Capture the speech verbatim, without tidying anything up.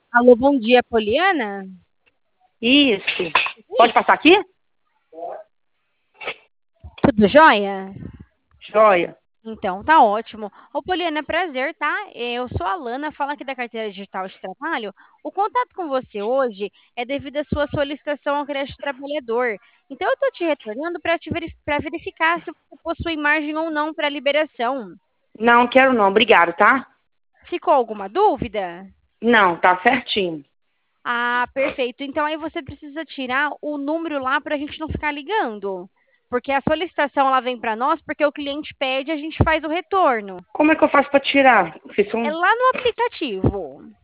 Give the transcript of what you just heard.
Alô, bom dia, Poliana? Isso. Pode passar aqui? Tudo jóia? Joia. Então, tá ótimo. Ô, Poliana, é prazer, tá? Eu sou a Lana, falo aqui da Carteira Digital de Trabalho. O contato com você hoje é devido à sua solicitação ao crédito trabalhador. Então, eu tô te retornando para te verif para verificar se você possui margem ou não para liberação. Não, quero não. Obrigado, tá? Ficou alguma dúvida? Não, tá certinho. Ah, perfeito. Então aí você precisa tirar o número lá para a gente não ficar ligando. Porque a solicitação ela vem para nós, porque o cliente pede, a gente faz o retorno. Como é que eu faço pra tirar? Fiz É um... lá no aplicativo.